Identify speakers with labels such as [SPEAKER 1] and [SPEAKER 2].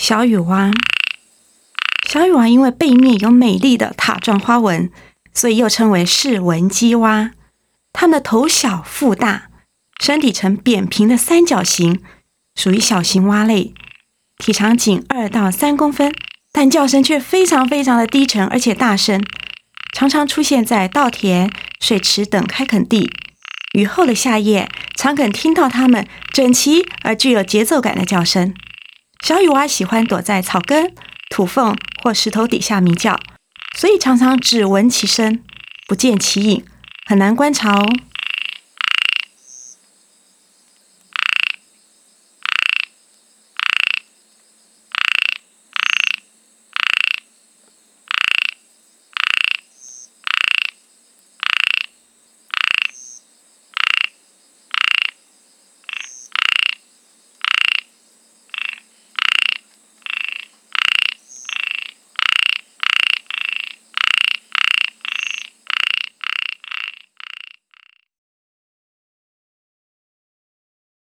[SPEAKER 1] 小雨蛙，小雨蛙因为背面有美丽的塔状花纹，所以又称为是纹姬蛙。它们的头小腹大，身体呈扁平的三角形，属于小型蛙类，体长仅2到3公分，但叫声却非常的低沉而且大声，常常出现在稻田、水池等开垦地。雨后的夏夜，常可听到它们整齐而具有节奏感的叫声。小雨蛙喜欢躲在草根、土缝或石头底下鸣叫，所以常常只闻其声，不见其影，很难观察哦。